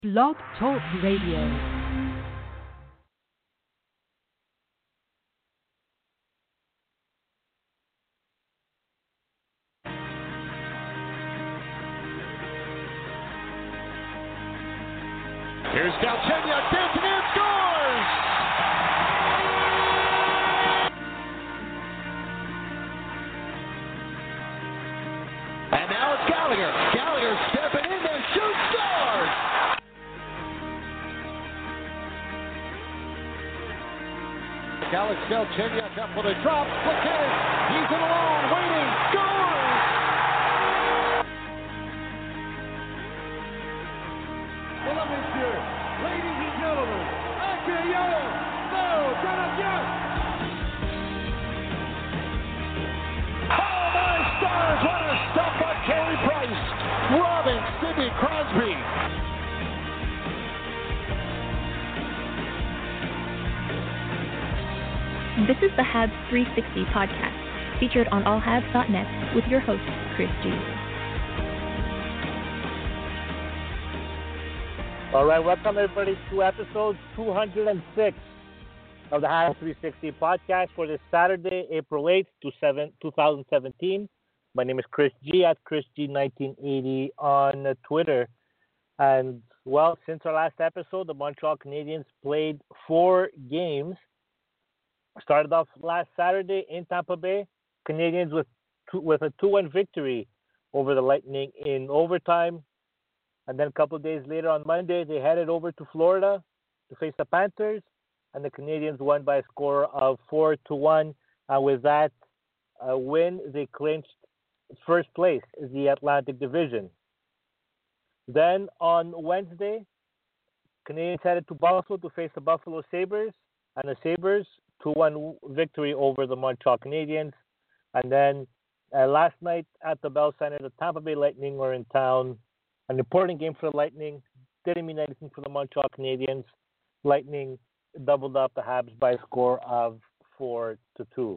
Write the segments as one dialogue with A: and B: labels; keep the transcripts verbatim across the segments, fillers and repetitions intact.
A: Blog Talk Radio.
B: Here's Galchenyuk, dancing in, scores! And now it's Gallagher. Gallagher stepping in there, shoots, scores! Alex Galchenyuk up with a drop, puts in, he's in alone, waiting, scores! Mesdames, Messieurs, ladies and gentlemen, accueillons Léo Canadien! Oh my stars, what a stop by Carey Price, robbing Sidney Crosby.
C: This is the Habs three sixty podcast, featured on all habs dot net with your host, Chris G.
D: All right, welcome everybody to episode two hundred six of the Habs three sixty podcast for this Saturday, April eighth, twenty seventeen. My name is Chris G at Chris G nineteen eighty on Twitter. And, well, since our last episode, the Montreal Canadiens played four games. Started off last Saturday in Tampa Bay, Canadiens with two, with a two one victory over the Lightning in overtime. And then a couple of days later on Monday, they headed over to Florida to face the Panthers, and the Canadiens won by a score of four to one. And with that uh, win, they clinched first place in the Atlantic Division. Then on Wednesday, Canadiens headed to Buffalo to face the Buffalo Sabres, and the Sabres two one victory over the Montreal Canadiens. And then uh, last night at the Bell Center, the Tampa Bay Lightning were in town. An important game for the Lightning. Didn't mean anything for the Montreal Canadiens. Lightning doubled up the Habs by a score of four to two.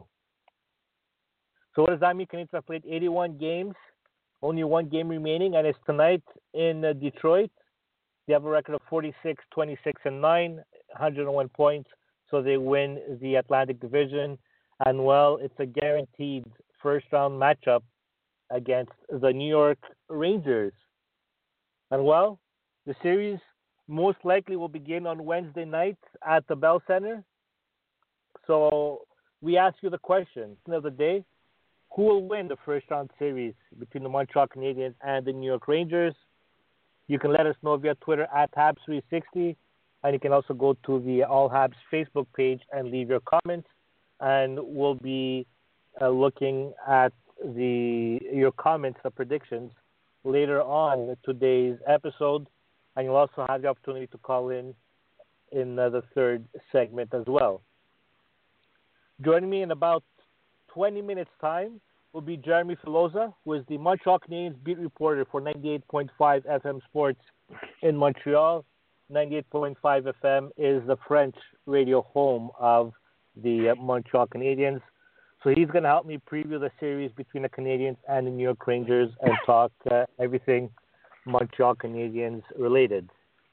D: So what does that mean? Canadiens have played eighty-one games. Only one game remaining, and it's tonight in uh, Detroit. They have a record of forty-six, twenty-six, and nine, one hundred one points. So they win the Atlantic Division. And, well, it's a guaranteed first-round matchup against the New York Rangers. And, well, the series most likely will begin on Wednesday night at the Bell Center. So we ask you the question of the day: who will win the first-round series between the Montreal Canadiens and the New York Rangers? You can let us know via Twitter at Habs three sixty. And you can also go to the All Habs Facebook page and leave your comments. And we'll be uh, looking at the your comments, the predictions, later on today's episode. And you'll also have the opportunity to call in in uh, the third segment as well. Joining me in about twenty minutes' time will be Jeremy Filosa, who is the Montreal Canadiens beat reporter for ninety-eight point five F M Sports in Montreal. ninety-eight point five F M is the French radio home of the uh, Montreal Canadiens. So he's going to help me preview the series between the Canadiens and the New York Rangers and talk uh, everything Montreal Canadiens related.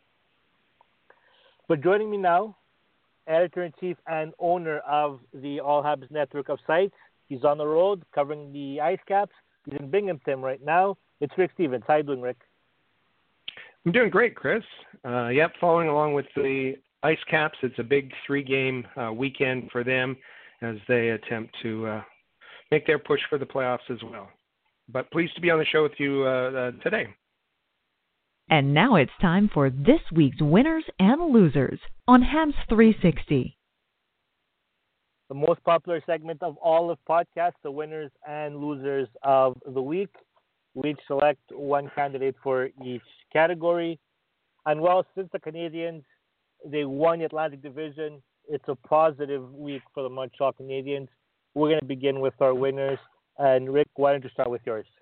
D: But joining me now, editor-in-chief and owner of the All Habs network of sites. He's on the road covering the Ice Caps. He's in Binghamton right now. It's Rick Stevens. How you doing, Rick?
E: I'm doing great, Chris. Uh, yep, following along with the Ice Caps. It's a big three-game uh, weekend for them as they attempt to uh, make their push for the playoffs as well. But pleased to be on the show with you uh, uh, today.
A: And now it's time for this week's winners and losers on Habs three sixty.
D: The most popular segment of all of podcasts, the winners and losers of the week. We each select one candidate for each category. And, well, since the Canadiens, they won the Atlantic Division, it's a positive week for the Montreal Canadiens. We're going to begin with our winners. And, Rick, why don't you start with yours?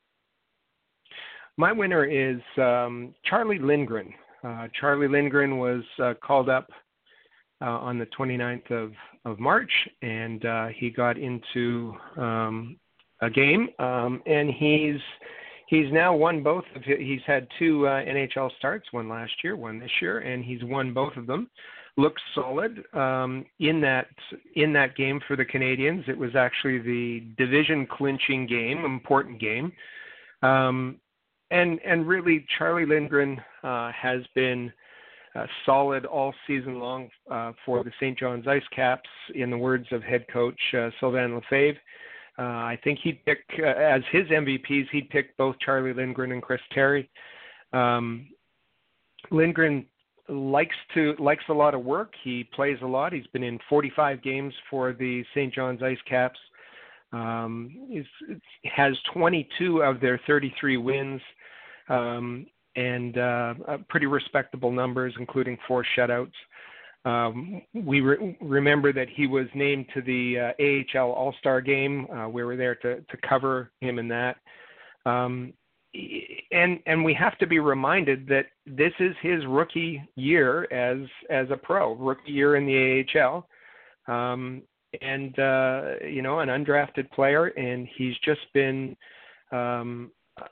E: My winner is um, Charlie Lindgren. Uh, Charlie Lindgren was uh, called up uh, on the twenty-ninth of, of March, and uh, he got into um, a game, um, and he's he's now won both. Of his, he's had two uh, N H L starts, one last year, one this year, and he's won both of them. Looks solid um, in that in that game for the Canadiens. It was actually the division clinching game, important game, um, and and really Charlie Lindgren uh, has been uh, solid all season long uh, for the Saint John's Ice Caps. In the words of head coach uh, Sylvain Lefebvre, uh, I think he'd pick uh, as his M V Ps. He'd pick both Charlie Lindgren and Chris Terry. Um, Lindgren likes to likes a lot of work. He plays a lot. He's been in forty-five games for the Saint John's Ice Caps. Um, he's, has twenty-two of their thirty-three wins, um, and uh, pretty respectable numbers, including four shutouts. Um, we re- remember that he was named to the uh, A H L All-Star Game. Uh, we were there to, to cover him in that. Um, And and we have to be reminded that this is his rookie year as as a pro, rookie year in the A H L, um, and uh, you know, an undrafted player, and he's just been um,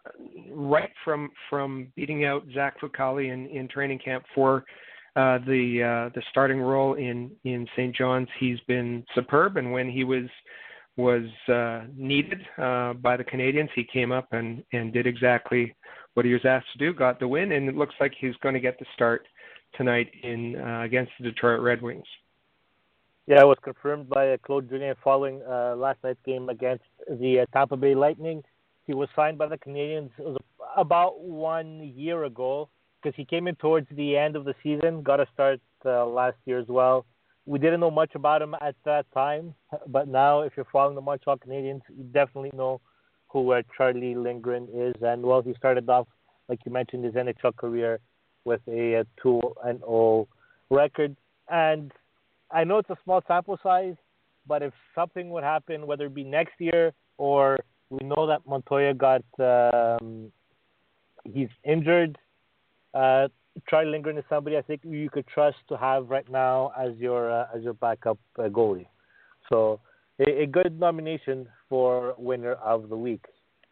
E: right from from beating out Zach Fucale in, in training camp for uh, the uh, the starting role in in Saint John's. He's been superb, and when he was was uh, needed uh, by the Canadiens, he came up and, and did exactly what he was asked to do, got the win, and it looks like he's going to get the start tonight in uh, against the Detroit Red Wings.
D: Yeah, it was confirmed by uh, Claude Julien following uh, last night's game against the uh, Tampa Bay Lightning. He was signed by the Canadiens it was about one year ago because he came in towards the end of the season, got a start uh, last year as well. We didn't know much about him at that time, but now if you're following the Montreal Canadiens, you definitely know who uh, Charlie Lindgren is. And, well, he started off, like you mentioned, his N H L career with a, a two and oh record. And I know it's a small sample size, but if something would happen, whether it be next year or we know that Montoya got um, he's injured, uh, Charlie Lindgren is somebody I think you could trust to have right now as your uh, as your backup uh, goalie. So a, a good nomination for winner of the week.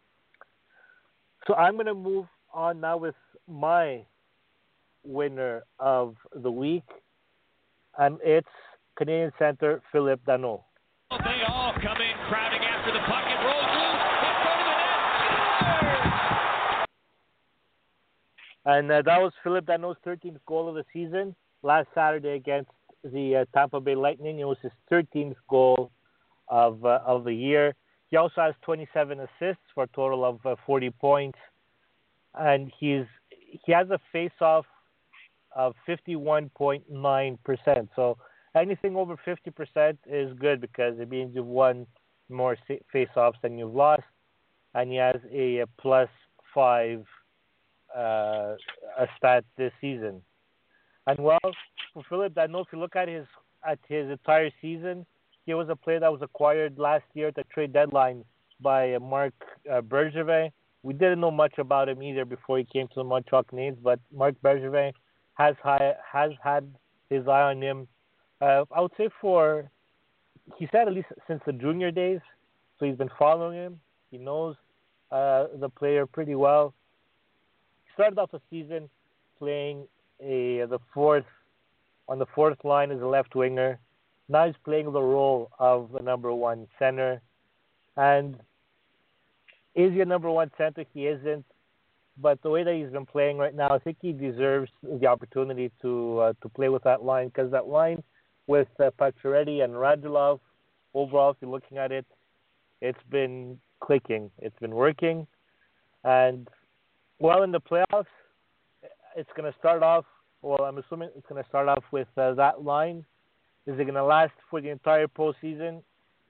D: So I'm going to move on now with my winner of the week, and it's Canadian center Phillip Danault.
B: They all come in crowding after the puck. It rolls loose in front of the net. Scores!
D: And uh, that was Phillip Danault's thirteenth goal of the season last Saturday against the uh, Tampa Bay Lightning. It was his thirteenth goal of uh, of the year. He also has twenty-seven assists for a total of uh, forty points, and he's he has a face-off of fifty-one point nine percent. So anything over fifty percent is good because it means you've won more face-offs than you've lost, and he has a, a plus five uh, a stat this season. And well, for Phillip Danault, if you look at his at his entire season, he was a player that was acquired last year at the trade deadline by uh, Marc uh, Bergevin. We didn't know much about him either before he came to the Montreal Canadiens, but Marc Bergevin has high, has had his eye on him. Uh, I would say for he said at least since the junior days, so he's been following him. He knows uh, the player pretty well. He started off the season playing a the fourth on the fourth line as a left winger. Now he's playing the role of the number one center. And is he a number one center? He isn't. But the way that he's been playing right now, I think he deserves the opportunity to uh, to play with that line, because that line with uh, Pacioretty and Radulov, overall, if you're looking at it, it's been clicking. It's been working. And, well, in the playoffs, it's going to start off, well, I'm assuming it's going to start off with uh, that line. Is it going to last for the entire postseason?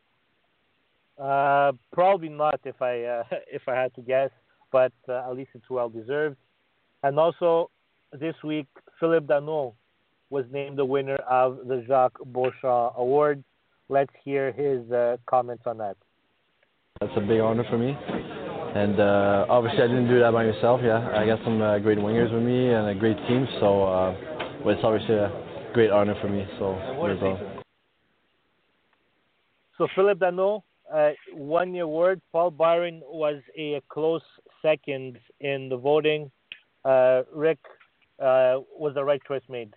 D: Uh, probably not, if I uh, if I had to guess, but uh, at least it's well deserved. And also, this week, Phillip Danault was named the winner of the Jacques Beauchamp Award. Let's hear his uh, comments on that.
F: That's a big honor for me, and uh, obviously I didn't do that by myself. Yeah, I got some uh, great wingers with me and a great team, so uh, well, it's obviously a great honor for me. So there you go.
D: So Phillip Danault uh, won the award. Paul Byron was a close second in the voting. Uh, Rick, uh, was the right choice made?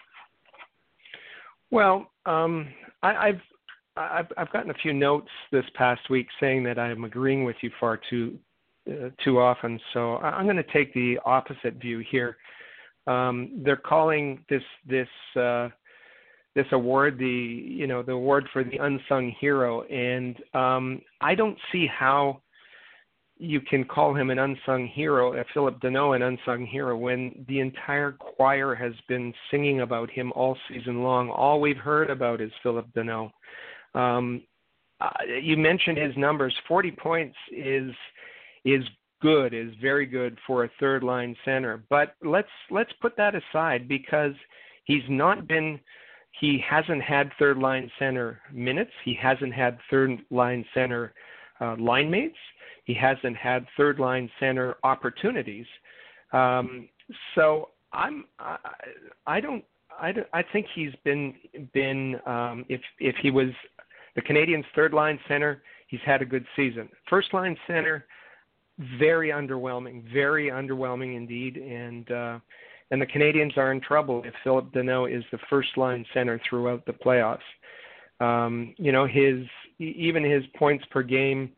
E: Well, um, I, I've, I've I've gotten a few notes this past week saying that I'm agreeing with you far too uh, too often. So I'm going to take the opposite view here. Um, they're calling this this uh, this award the you know the award for the unsung hero, and um, I don't see how you can call him an unsung hero, uh, Phillip Danault, an unsung hero, when the entire choir has been singing about him all season long. All we've heard about is Phillip Danault. Um, uh, you mentioned his numbers. forty points is is good, is very good for a third line center. But let's let's put that aside, because he's not been, he hasn't had third line center minutes. He hasn't had third line center uh, line mates. He hasn't had third line center opportunities. Um, so I'm I, I don't I, don't, I think he's been been um, if if he was the Canadiens' third line center, he's had a good season. First line center, very underwhelming, very underwhelming indeed, and uh, and the Canadiens are in trouble if Phillip Danault is the first line center throughout the playoffs. Um, you know, his even his points per game,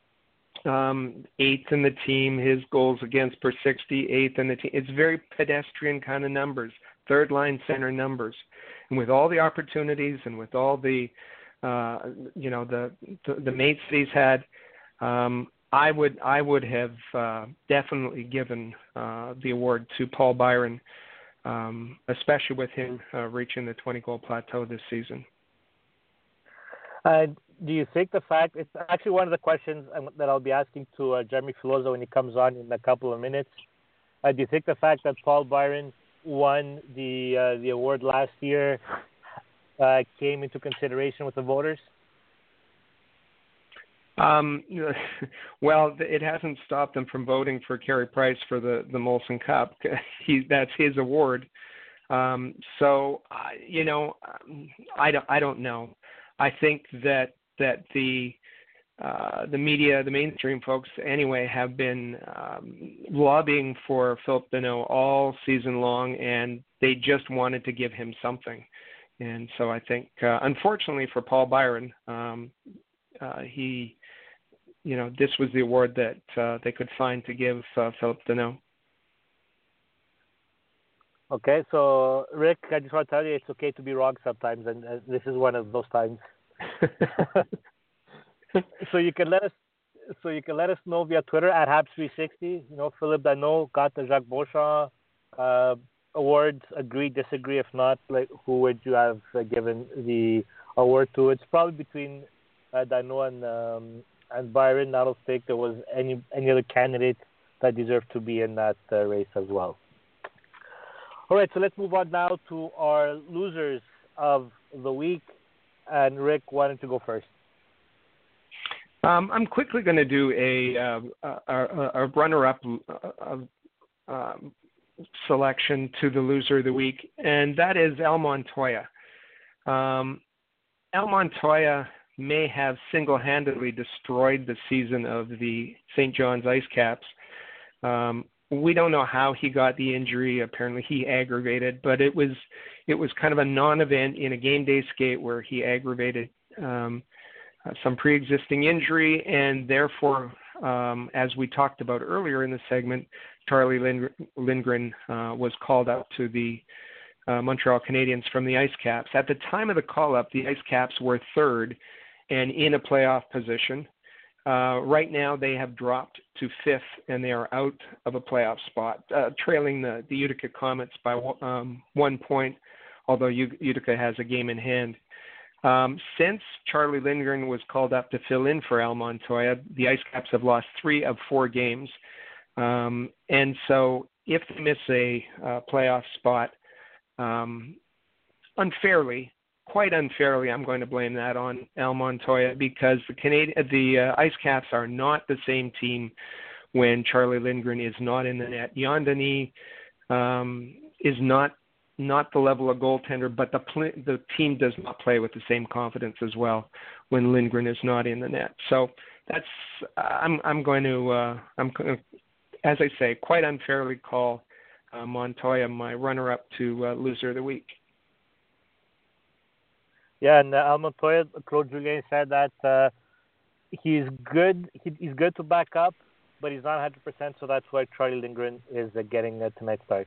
E: um, eighth in the team. His goals against per sixty, eighth in the team. It's very pedestrian kind of numbers, third line center numbers, and with all the opportunities and with all the uh, you know the, the the mates that he's had. Um, I would I would have uh, definitely given uh, the award to Paul Byron, um, especially with him uh, reaching the twenty-goal plateau this season.
D: Uh, do you think the fact, it's actually one of the questions that I'll be asking to uh, Jeremy Filosa when he comes on in a couple of minutes. Uh, do you think the fact that Paul Byron won the uh, the award last year uh, came into consideration with the voters?
E: Um, well, it hasn't stopped them from voting for Carey Price for the, the Molson Cup. He, that's his award. Um, so, uh, you know, I don't, I don't know. I think that that the uh, the media, the mainstream folks anyway, have been um, lobbying for Phillip Danault all season long, and they just wanted to give him something. And so I think, uh, unfortunately for Paul Byron, um, uh, he, you know, this was the award that uh, they could find to give uh, Phillip Danault.
D: Okay, so Rick, I just want to tell you it's okay to be wrong sometimes, and uh, this is one of those times. so you can let us, so you can let us know via Twitter at Habs three sixty. You know, Phillip Danault got the Jacques Beauchamp uh, awards. Agree, disagree? If not, like, who would you have uh, given the award to? It's probably between uh, Danault and um, and Byron. I don't think there was any any other candidate that deserved to be in that uh, race as well. All right, so let's move on now to our losers of the week. And Rick, why don't you go first?
E: Um, I'm quickly going to do a, uh, a, a runner-up uh, uh, selection to the loser of the week, and that is Al Montoya. Um, Al Montoya may have single-handedly destroyed the season of the Saint John's Ice Caps. Um, we don't know how he got the injury. Apparently he aggravated, but it was it was kind of a non-event in a game day skate where he aggravated um, uh, some pre-existing injury, and therefore, um, as we talked about earlier in the segment, Charlie Lindgren uh, was called up to the uh, Montreal Canadiens from the Ice Caps. At the time of the call-up, the Ice Caps were third and in a playoff position. Uh, right now, they have dropped to fifth, and they are out of a playoff spot, uh, trailing the, the Utica Comets by um, one point, although U- Utica has a game in hand. Um, since Charlie Lindgren was called up to fill in for Al Montoya, the Ice Caps have lost three of four games. Um, and so if they miss a uh, playoff spot um, unfairly, quite unfairly, I'm going to blame that on Al Montoya, because the Canadian, the uh, Ice Caps are not the same team when Charlie Lindgren is not in the net. Jan Denis um, is not not the level of goaltender, but the pl- the team does not play with the same confidence as well when Lindgren is not in the net. So that's uh, I'm I'm going to uh, I'm as I say, quite unfairly call uh, Montoya my runner-up to uh, loser of the week.
D: Yeah, and uh, Al Montoya, Claude Julien said that uh, he's good. He, he's good to back up, but he's not one hundred percent. So that's why Charlie Lindgren is uh, getting uh, tonight's start.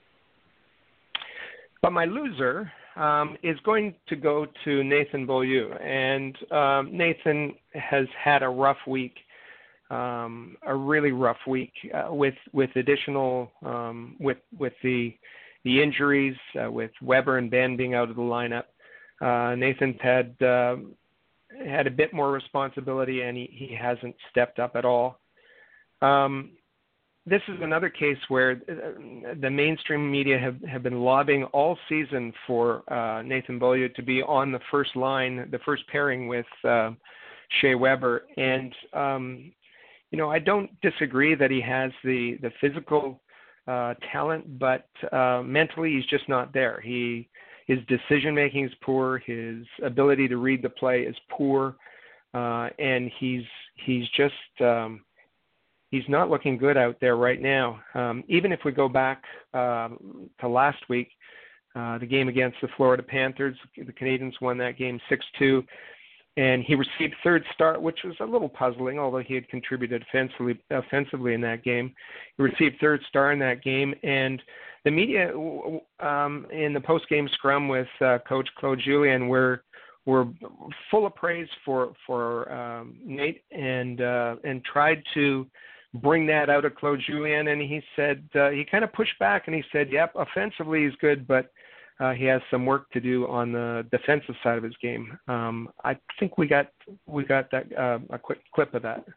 E: But my loser um, is going to go to Nathan Beaulieu, and um, Nathan has had a rough week, um, a really rough week uh, with with additional um, with with the the injuries, uh, with Weber and Ben being out of the lineup. Uh, Nathan's had uh, had a bit more responsibility, and he, he hasn't stepped up at all. Um, this is another case where the mainstream media have, have been lobbying all season for uh, Nathan Beaulieu to be on the first line, the first pairing with uh, Shea Weber. And, um, you know, I don't disagree that he has the, the physical uh, talent, but uh, mentally he's just not there. He His decision-making is poor. His ability to read the play is poor. Uh, and he's he's just um, he's not looking good out there right now. Um, even if we go back uh, to last week, uh, the game against the Florida Panthers, the Canadians won that game six two. And he received third start, which was a little puzzling, although he had contributed offensively, offensively in that game. He received third star in that game. And the media um, in the post-game scrum with uh, Coach Claude Julien were were full of praise for for um, Nate and uh, and tried to bring that out of Claude Julien. And he said uh, he kind of pushed back and he said, "Yep, offensively he's good, but uh, he has some work to do on the defensive side of his game." Um, I think we got we got that uh, a quick clip of that.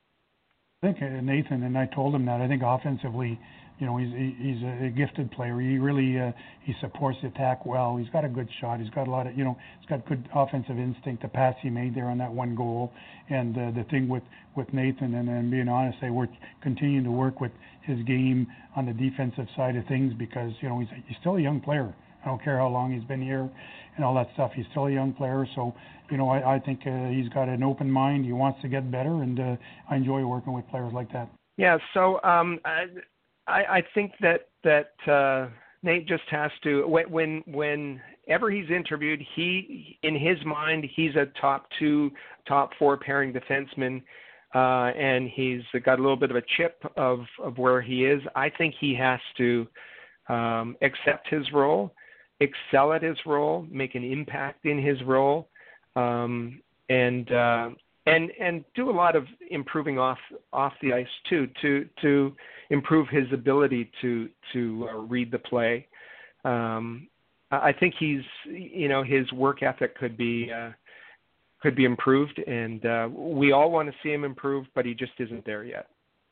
G: I think uh, Nathan, and I told him that I think offensively, you know, he's he's a gifted player. He really uh, he supports the attack well. He's got a good shot. He's got a lot of, you know, he's got good offensive instinct. The pass he made there on that one goal, and uh, the thing with, with Nathan, and, and being honest, they we're continuing to work with his game on the defensive side of things because you know he's he's still a young player. I don't care how long he's been here and all that stuff. He's still a young player, so you know I, I think uh, he's got an open mind. He wants to get better, and uh, I enjoy working with players like that.
E: Yeah. So um, I, I think that that uh, Nate just has to when whenever he's interviewed, he in his mind he's a top two, top four pairing defenseman, uh, and he's got a little bit of a chip of of where he is. I think he has to um, accept his role, excel at his role, make an impact in his role, um, and uh, and and do a lot of improving off off the ice too, to to improve his ability to to uh, read the play. Um, I think he's you know his work ethic could be uh, could be improved, and uh, we all want to see him improve, but he just isn't there yet.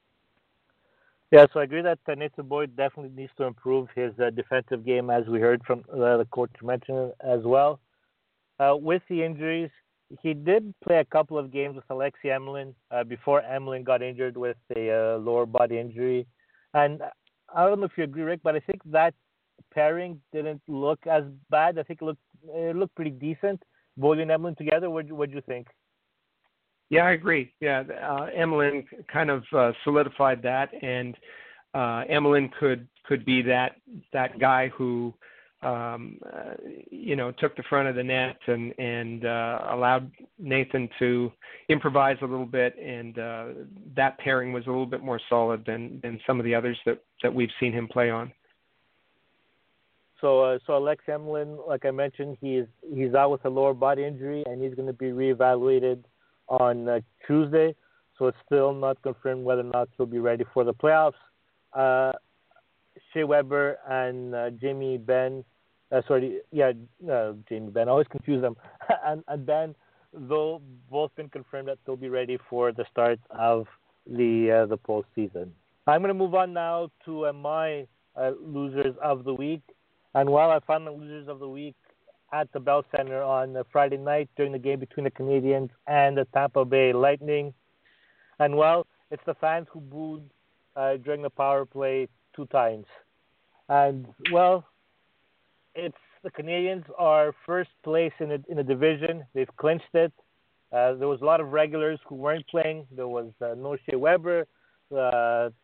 D: Yeah, so I agree that uh, Nathan Boyd definitely needs to improve his uh, defensive game, as we heard from uh, the coach mention as well. Uh, with the injuries, he did play a couple of games with Alexei Emelin uh, before Emelin got injured with a uh, lower body injury. And I don't know if you agree, Rick, but I think that pairing didn't look as bad. I think it looked, it looked pretty decent. Beaulieu and Emelin together, what did you think?
E: Yeah, I agree. Yeah, uh, Emelin kind of uh, solidified that, and uh, Emelin could could be that that guy who, um, uh, you know, took the front of the net and and uh, allowed Nathan to improvise a little bit, and uh, that pairing was a little bit more solid than, than some of the others that, that we've seen him play on.
D: So, uh, so Alex Emelin, like I mentioned, he's he's out with a lower body injury, and he's going to be reevaluated on uh, Tuesday. So it's still not confirmed whether or not he'll be ready for the playoffs. Uh, Shea Weber and uh, Jamie Benn, uh, sorry, yeah, uh, Jamie Benn, I always confuse them, and, and Ben, they'll both been confirmed that they'll be ready for the start of the uh, the postseason. I'm going to move on now to uh, my uh, losers of the week. And while I found the losers of the week at the Bell Center on uh, Friday night during the game between the Canadiens and the Tampa Bay Lightning, and well, it's the fans who booed uh, during the power play two times. And well, it's the Canadiens are first place in the in the division. They've clinched it. Uh, there was a lot of regulars who weren't playing. There was uh, no Shea Weber. Uh,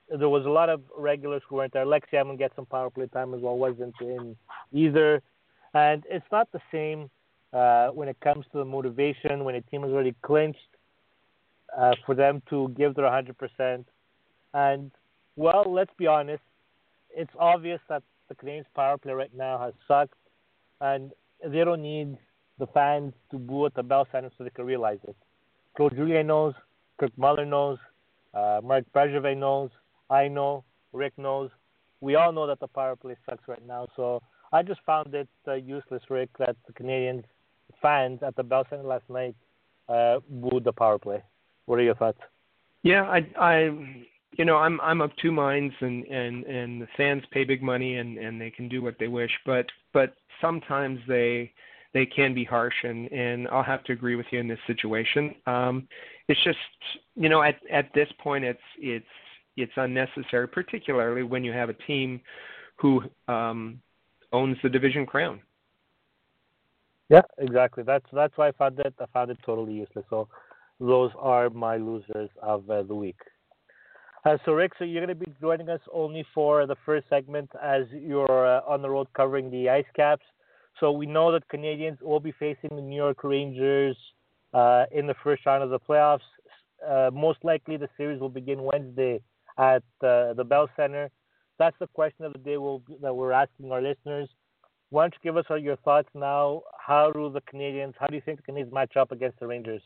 D: there was a lot of regulars who weren't there. Alexei Emelin get some power play time as well, wasn't in either. And it's not the same uh, when it comes to the motivation, when a team is already clinched, uh, for them to give their one hundred percent. And, well, let's be honest, it's obvious that the Canadiens' power play right now has sucked, and they don't need the fans to boo at the Bell Center so they can realize it. Claude Julien knows, Kirk Muller knows, uh, Marc Bergevin knows, I know, Rick knows. We all know that the power play sucks right now. So I just found it uh, useless, Rick, that the Canadiens fans at the Bell Center last night uh, booed the power play. What are your thoughts?
E: Yeah, I, I, you know, I'm I'm of two minds, and, and, and the fans pay big money, and, and they can do what they wish, but but sometimes they they can be harsh, and, and I'll have to agree with you in this situation. Um, it's just, you know, at at this point, it's it's it's unnecessary, particularly when you have a team who um, owns the division crown.
D: Yeah, exactly. That's that's why I found it. I found it totally useless. So those are my losers of uh, the week. Uh, so Rick, so you're going to be joining us only for the first segment as you're uh, on the road covering the Ice Caps. So we know that Canadians will be facing the New York Rangers uh, in the first round of the playoffs. Uh, most likely the series will begin Wednesday at uh, the Bell Center. That's the question of the day we'll, that we're asking our listeners. Why don't you give us your thoughts now? How do the Canadians, how do you think the Canadians match up against the Rangers?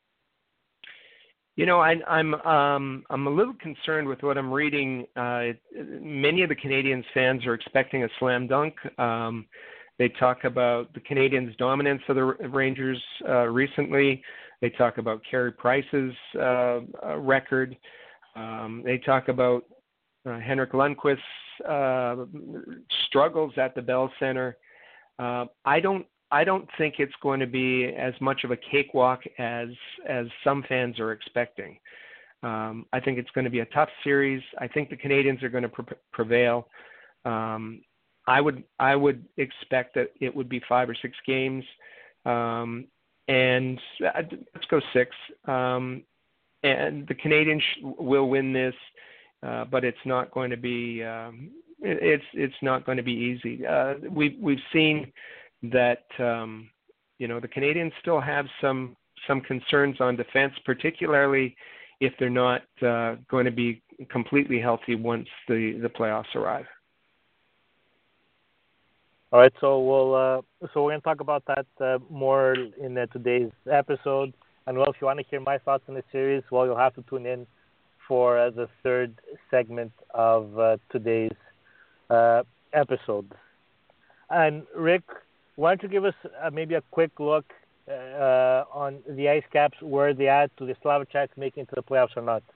E: You know, I, I'm um, I'm a little concerned with what I'm reading. Uh, many of the Canadiens fans are expecting a slam dunk. Um, they talk about the Canadiens' dominance of the Rangers uh, recently. They talk about Carey Price's uh, uh, record. Um, they talk about uh, Henrik Lundqvist's uh, struggles at the Bell Center. Uh, I don't. I don't think it's going to be as much of a cakewalk as as some fans are expecting. Um, I think it's going to be a tough series. I think the Canadiens are going to pre- prevail. Um, I would I would expect that it would be five or six games, um, and uh, let's go six. Um, and the Canadiens sh- will win this, uh, but it's not going to be um, it, it's it's not going to be easy. Uh, we've we've seen that um, you know the Canadiens still have some some concerns on defense, particularly if they're not uh, going to be completely healthy once the, the playoffs arrive.
D: All right, so we'll uh, so we're going to talk about that uh, more in uh, today's episode. And well, if you want to hear my thoughts on the series, well, you'll have to tune in for uh, the third segment of uh, today's uh, episode. And Rick, why don't you give us uh, maybe a quick look uh, on the Ice Caps, where they at? Do they still have a chance to make it into the playoffs or not?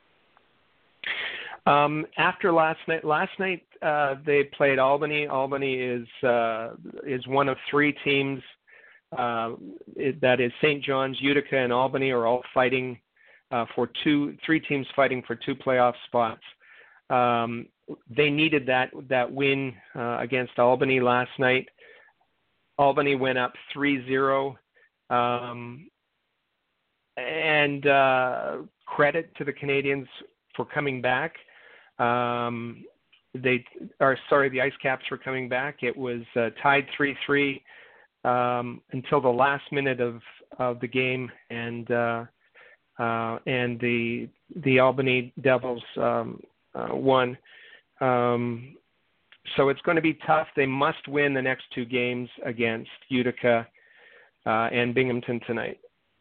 E: Um, after last night, last night uh, they played Albany. Albany is uh, is one of three teams uh, it, that is Saint John's, Utica, and Albany are all fighting uh, for two, three teams fighting for two playoff spots. Um, they needed that that win uh, against Albany last night. Albany went up three zero, um, and uh, credit to the Canadiens for coming back. Um, they, or sorry, the Ice Caps for coming back. It was uh, tied three three um, until the last minute of, of the game, and uh, uh, and the the Albany Devils um, uh, won. Um, So it's going to be tough. They must win the next two games against Utica uh, and Binghamton tonight.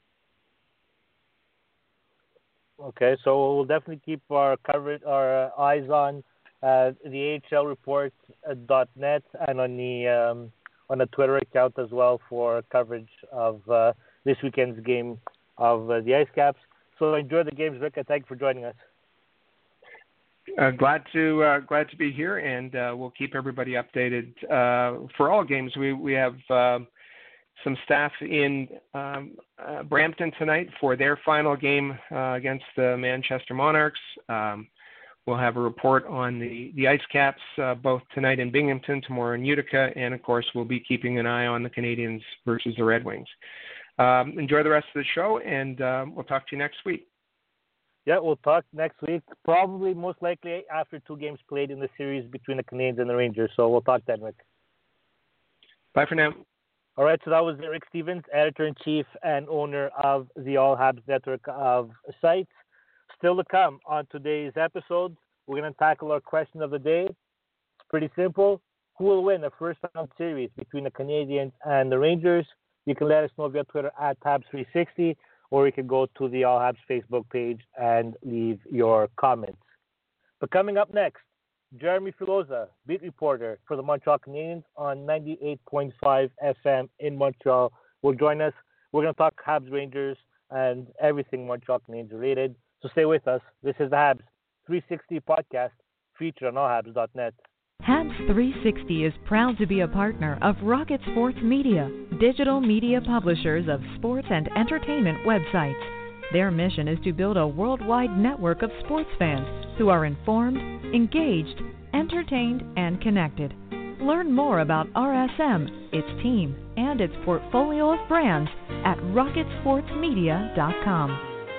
D: Okay, so we'll definitely keep our coverage, our uh, eyes on uh, the A H L report dot net and on the um, on the Twitter account as well for coverage of uh, this weekend's game of uh, the Ice Caps. So enjoy the games, Rick. Thank you for joining us.
E: Uh, glad to uh, glad to be here, and uh, we'll keep everybody updated uh, for all games. We we have uh, some staff in um, uh, Brampton tonight for their final game uh, against the Manchester Monarchs. Um, we'll have a report on the the Ice Caps uh, both tonight in Binghamton, tomorrow in Utica, and of course we'll be keeping an eye on the Canadiens versus the Red Wings. Um, enjoy the rest of the show, and uh, we'll talk to you next week.
D: Yeah, we'll talk next week. Probably, most likely, after two games played in the series between the Canadiens and the Rangers. So we'll talk then, Rick.
E: Bye for now.
D: All right, so that was Rick Stevens, editor-in-chief and owner of the All Habs network of sites. Still to come on today's episode, we're going to tackle our question of the day. It's pretty simple. Who will win the first-round series between the Canadiens and the Rangers? You can let us know via Twitter at Habs three sixty, or you can go to the All Habs Facebook page and leave your comments. But coming up next, Jeremy Filosa, beat reporter for the Montreal Canadiens on ninety-eight point five F M in Montreal, will join us. We're going to talk Habs Rangers and everything Montreal Canadiens related. So stay with us. This is the Habs three sixty podcast featured on all habs dot net.
A: Habs three sixty is proud to be a partner of Rocket Sports Media, digital media publishers of sports and entertainment websites. Their mission is to build a worldwide network of sports fans who are informed, engaged, entertained, and connected. Learn more about R S M, its team, and its portfolio of brands at rocket sports media dot com.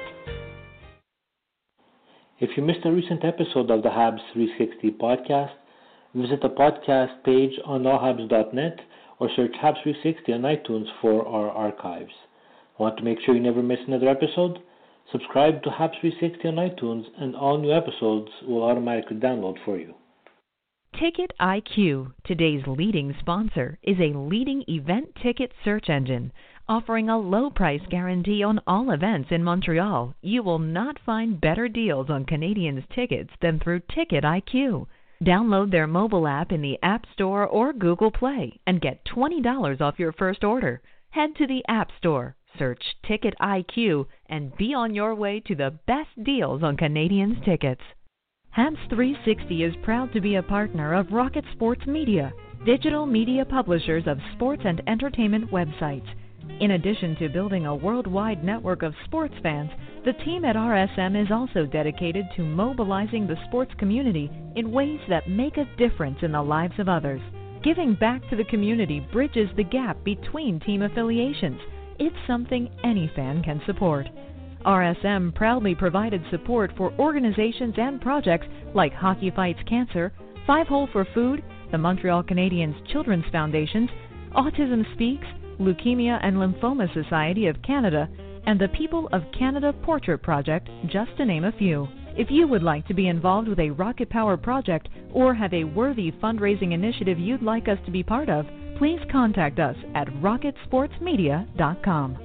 D: If you missed a recent episode of the Habs three sixty podcast, visit the podcast page on all habs dot net or search Habs three sixty on iTunes for our archives. Want to make sure you never miss another episode? Subscribe to Habs three sixty on iTunes and all new episodes will automatically download for you.
A: Ticket I Q, today's leading sponsor, is a leading event ticket search engine. Offering a low price guarantee on all events in Montreal, you will not find better deals on Canadiens tickets than through Ticket I Q. Download their mobile app in the App Store or Google Play and get twenty dollars off your first order. Head to the App Store, search Ticket I Q, and be on your way to the best deals on Canadiens tickets. Habs three sixty is proud to be a partner of Rocket Sports Media, digital media publishers of sports and entertainment websites. In addition to building a worldwide network of sports fans, the team at R S M is also dedicated to mobilizing the sports community in ways that make a difference in the lives of others. Giving back to the community bridges the gap between team affiliations. It's something any fan can support. R S M proudly provided support for organizations and projects like Hockey Fights Cancer, Five Hole for Food, the Montreal Canadiens Children's Foundations, Autism Speaks, Leukemia and Lymphoma Society of Canada, and the People of Canada Portrait Project, just to name a few. If you would like to be involved with a Rocket Power project or have a worthy fundraising initiative you'd like us to be part of, please contact us at rocket sports media dot com.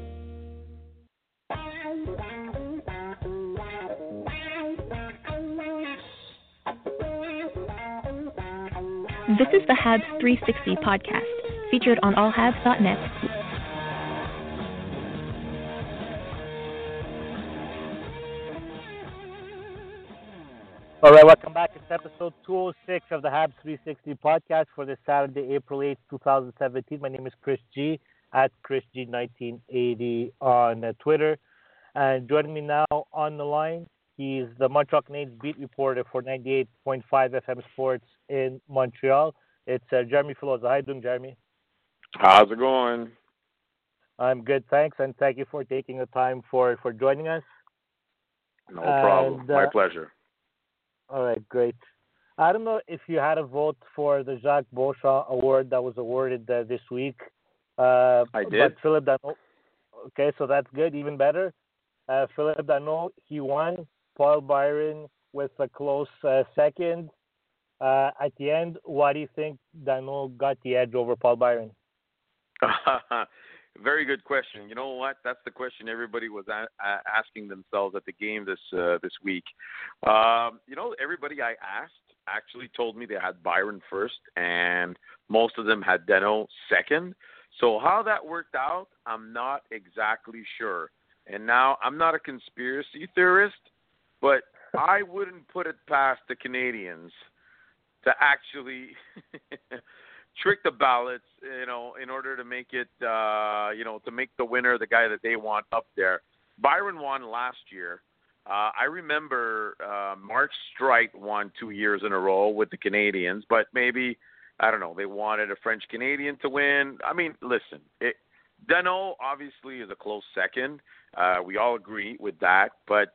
C: This is the Habs three sixty podcast, featured on all habs dot net.
D: All right, welcome back. It's episode two oh six of the Habs three sixty podcast for this Saturday, April eighth, twenty seventeen. My name is Chris G, at Chris G nineteen eighty on uh, Twitter. And joining me now on the line, he's the Montreal Canadiens beat reporter for ninety-eight point five F M Sports in Montreal. It's uh, Jeremy Filosa. How are you doing, Jeremy?
H: How's it going?
D: I'm good, thanks, and thank you for taking the time for, for joining us.
H: No problem.
D: And, uh,
H: My pleasure.
D: All right, great. I don't know if you had a vote for the Jacques Beauchamp Award that was awarded uh, this week. Uh,
H: I did.
D: But Philip Danault, okay, so that's good, even better. Uh, Philip Danault, he won. Paul Byron with a close uh, second. Uh, at the end, why do you think Danault got the edge over Paul Byron?
H: Very good question. You know what? That's the question everybody was a- a- asking themselves at the game this uh, this week. Um, you know, everybody I asked actually told me they had Byron first, and most of them had Danault second. So how that worked out, I'm not exactly sure. And now, I'm not a conspiracy theorist, but I wouldn't put it past the Canadiens to actually trick the ballots, you know, in order to make it, uh, you know, to make the winner the guy that they want up there. Byron won last year. Uh, I remember uh, Mark Streit won two years in a row with the Canadiens, but maybe, I don't know, they wanted a French Canadian to win. I mean, listen, it, Danault obviously is a close second. Uh, we all agree with that, but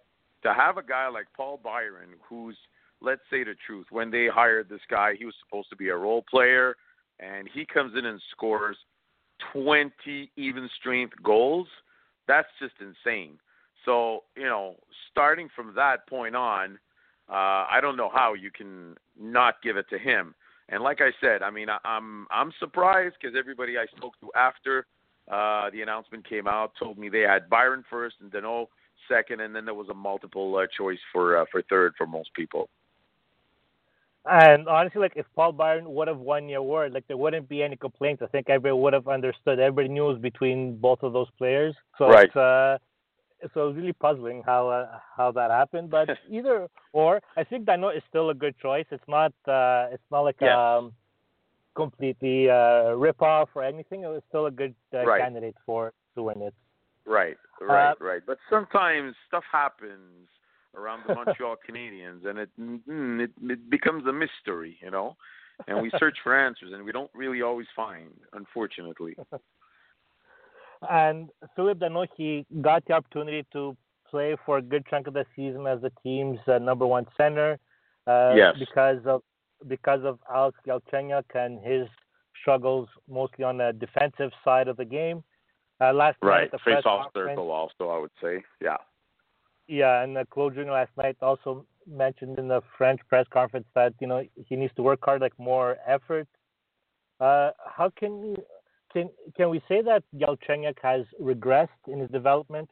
H: to have a guy like Paul Byron, who's, let's say the truth, when they hired this guy, he was supposed to be a role player, and he comes in and scores twenty even strength goals. That's just insane. So, you know, starting from that point on, uh, I don't know how you can not give it to him. And like I said, I mean, I, I'm I'm surprised because everybody I spoke to after uh, the announcement came out told me they had Byron first and Danault second, and then there was a multiple uh, choice for uh, for third for most people.
D: And honestly, like if Paul Byron would have won the award, like there wouldn't be any complaints. I think everybody would have understood. Everybody knew it was between both of those players. So
H: right.
D: it's, uh, so it was really puzzling how uh, how that happened. But either or, I think Danault is still a good choice. It's not uh, it's not like
H: yes.
D: um completely uh, rip off or anything. It was still a good uh,
H: right.
D: candidate for to win it.
H: Right, right,
D: uh,
H: right. But sometimes stuff happens around the Montreal Canadiens, and it, it it becomes a mystery, you know. And we search for answers, and we don't really always find, unfortunately.
D: And Phillip Danault, he got the opportunity to play for a good chunk of the season as the team's uh, number one center. Uh,
H: yes.
D: Because of because of Alex Galchenyuk and his struggles mostly on the defensive side of the game. Uh, last
H: right.
D: night,
H: face-off circle also, I would say. Yeah.
D: Yeah, and uh, Claude Julien last night also mentioned in the French press conference that, you know, he needs to work hard, like more effort. Uh, how can you, can can we say that Galchenyuk has regressed in his development?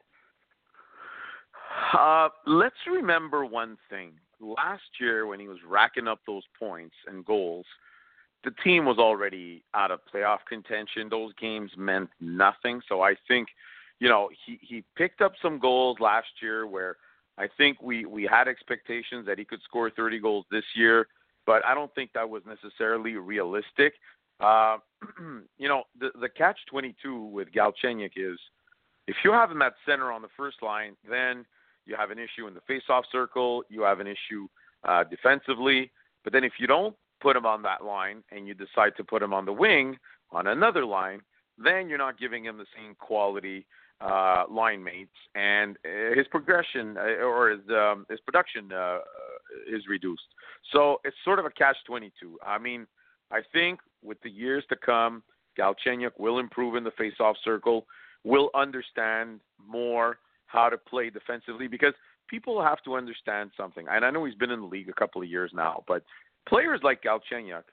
H: Uh, let's remember one thing. Last year, when he was racking up those points and goals, the team was already out of playoff contention. Those games meant nothing. So I think, you know, he, he picked up some goals last year where I think we, we had expectations that he could score thirty goals this year, but I don't think that was necessarily realistic. Uh, you know, the, the catch twenty-two with Galchenyuk is if you have him at center on the first line, then you have an issue in the face-off circle, you have an issue uh, defensively, but then if you don't put him on that line and you decide to put him on the wing on another line, then you're not giving him the same quality uh, line mates, and uh, his progression uh, or his um, his production uh, is reduced. So it's sort of a catch twenty-two. I mean, I think with the years to come, Galchenyuk will improve in the face-off circle, will understand more how to play defensively, because people have to understand something. And I know he's been in the league a couple of years now, but players like Galchenyuk,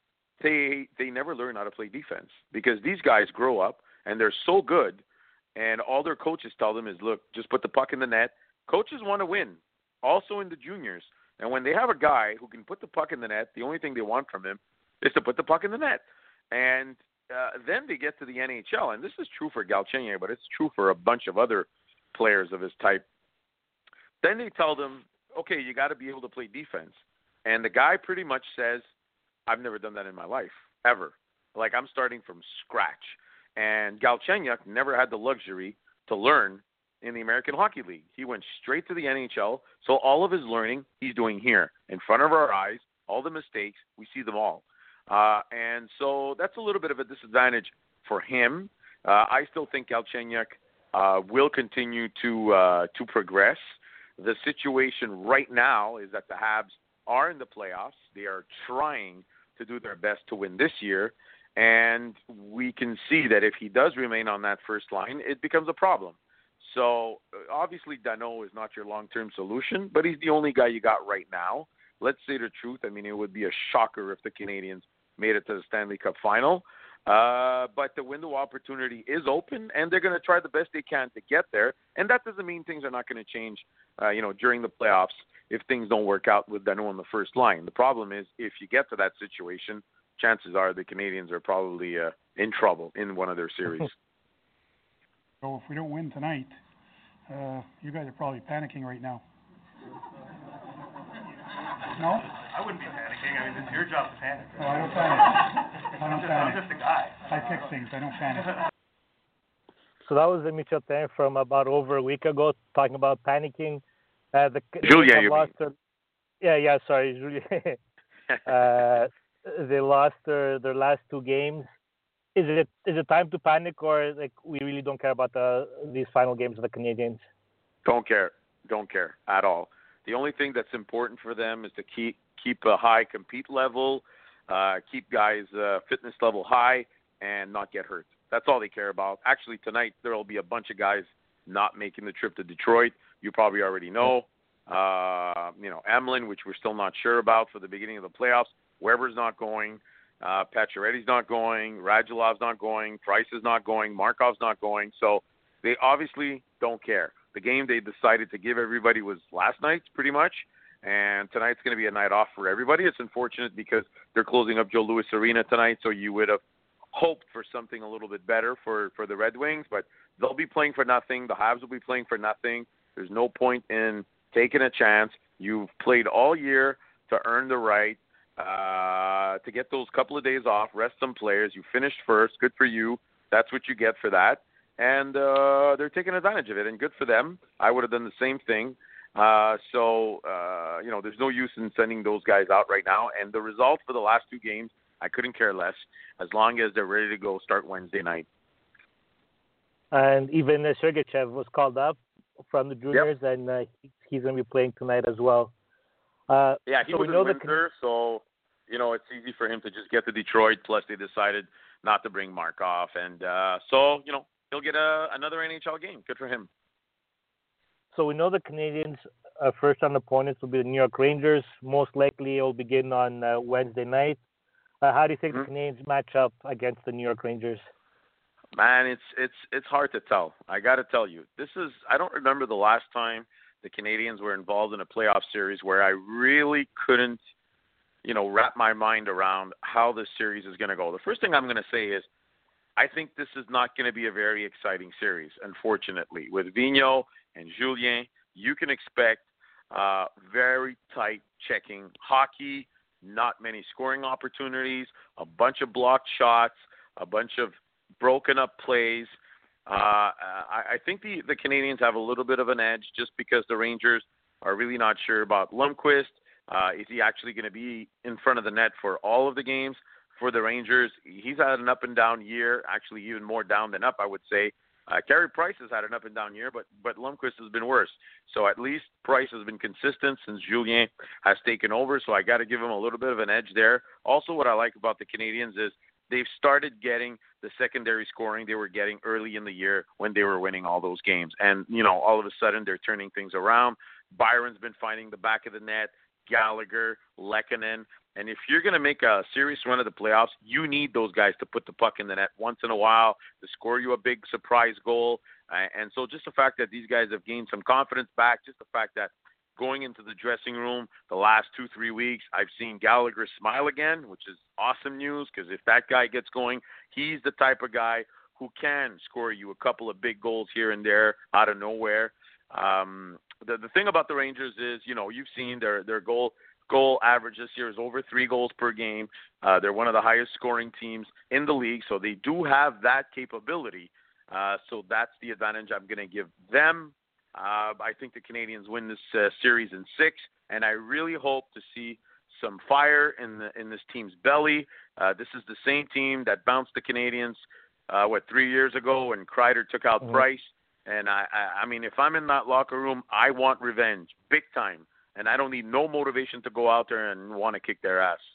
H: they they never learn how to play defense because these guys grow up and they're so good, and all their coaches tell them is, look, just put the puck in the net. Coaches want to win, also in the juniors. And when they have a guy who can put the puck in the net, the only thing they want from him is to put the puck in the net. And uh, then they get to the N H L, and this is true for Galchenyuk, but it's true for a bunch of other players of his type. Then they tell them, okay, you got to be able to play defense. And the guy pretty much says, I've never done that in my life, ever. Like, I'm starting from scratch. And Galchenyuk never had the luxury to learn in the American Hockey League. He went straight to the N H L, so all of his learning he's doing here in front of our eyes. All the mistakes, we see them all. Uh, and so that's a little bit of a disadvantage for him. Uh, I still think Galchenyuk uh, will continue to uh, to progress. The situation right now is that the Habs are in the playoffs. They are trying to do their best to win this year. And we can see that if he does remain on that first line, it becomes a problem. So obviously Danault is not your long-term solution, but he's the only guy you got right now. Let's say the truth. I mean, it would be a shocker if the Canadiens made it to the Stanley Cup final. Uh, but the window opportunity is open, and they're going to try the best they can to get there. And that doesn't mean things are not going to change, uh, you know, during the playoffs if things don't work out with Danault on the first line. The problem is if you get to that situation, chances are the Canadiens are probably uh, in trouble in one of their series.
G: So if we don't win tonight, uh, you guys are probably panicking right now. No?
I: I wouldn't be panicking. I mean, it's your job to panic.
G: No, I don't panic. I don't
I: I'm, just,
G: panic.
I: I'm just a guy.
G: I fix things. I don't panic.
D: So that was Michel Therrien from about over a week ago, talking about panicking. Uh, the
H: Julien, you
D: lost their, yeah, yeah, sorry, Julien. uh, they lost their, their last two games. Is it is it time to panic, or like we really don't care about the these final games of the Canadiens?
H: Don't care. don't care at all. The only thing that's important for them is to keep keep a high compete level, uh, keep guys' uh, fitness level high, and not get hurt. That's all they care about. Actually, tonight there will be a bunch of guys not making the trip to Detroit. You probably already know. Uh, you know, Emlyn, which we're still not sure about for the beginning of the playoffs. Weber's not going. Uh, Pacioretty's not going. Radulov's not going. Price is not going. Markov's not going. So they obviously don't care. The game they decided to give everybody was last night, pretty much. And tonight's going to be a night off for everybody. It's unfortunate because they're closing up Joe Louis Arena tonight, so you would have hoped for something a little bit better for, for the Red Wings. But they'll be playing for nothing. The Habs will be playing for nothing. There's no point in taking a chance. You've played all year to earn the right uh, to get those couple of days off, rest some players. You finished first. Good for you. That's what you get for that. And uh, they're taking advantage of it, and good for them. I would have done the same thing. Uh, so, uh, you know, there's no use in sending those guys out right now. And the result for the last two games, I couldn't care less, as long as they're ready to go start Wednesday night.
D: And even uh, Sergachev was called up from the juniors, yep. and uh, he's going to be playing tonight as well. Uh,
H: yeah, he
D: so
H: was
D: we know
H: in winter, the... so, you know, it's easy for him to just get to Detroit. Plus, they decided not to bring Markov. And uh, so, you know, he'll get a, another N H L game. Good for him.
D: So we know the Canadians' uh, first-round opponents will be the New York Rangers. Most likely it will begin on uh, Wednesday night. Uh, how do you think mm-hmm. the Canadians match up against the New York Rangers?
H: Man, it's it's it's hard to tell. I got to tell you, this is I don't remember the last time the Canadians were involved in a playoff series where I really couldn't, you know, wrap my mind around how this series is going to go. The first thing I'm going to say is, I think this is not going to be a very exciting series, unfortunately. With Vigneault and Julien, you can expect uh, very tight checking hockey, not many scoring opportunities, a bunch of blocked shots, a bunch of broken up plays. Uh, I, I think the, the Canadians have a little bit of an edge just because the Rangers are really not sure about Lundqvist. Uh, is he actually going to be in front of the net for all of the games? For the Rangers, he's had an up and down year, actually even more down than up, I would say. Uh, Carey Price has had an up and down year, but but Lundqvist has been worse. So at least Price has been consistent since Julien has taken over, so I got to give him a little bit of an edge there. Also, what I like about the Canadians is they've started getting the secondary scoring they were getting early in the year when they were winning all those games. And, you know, all of a sudden they're turning things around. Byron's been finding the back of the net, Gallagher, Lehkonen. And if you're going to make a serious run of the playoffs, you need those guys to put the puck in the net once in a while, to score you a big surprise goal. Uh, and so just the fact that these guys have gained some confidence back, just the fact that going into the dressing room the last two, three weeks, I've seen Gallagher smile again, which is awesome news, because if that guy gets going, he's the type of guy who can score you a couple of big goals here and there out of nowhere. Um, the, the thing about the Rangers is, you know, you've seen their, their goal – goal average this year is over three goals per game. Uh, they're one of the highest scoring teams in the league, so they do have that capability. Uh, so that's the advantage I'm going to give them. Uh, I think the Canadians win this uh, series in six, and I really hope to see some fire in the in this team's belly. Uh, this is the same team that bounced the Canadians, uh, what, three years ago when Kreider took out mm-hmm. Price. And I, I, I mean, if I'm in that locker room, I want revenge, big time. And I don't need no motivation to go out there and want to kick their ass.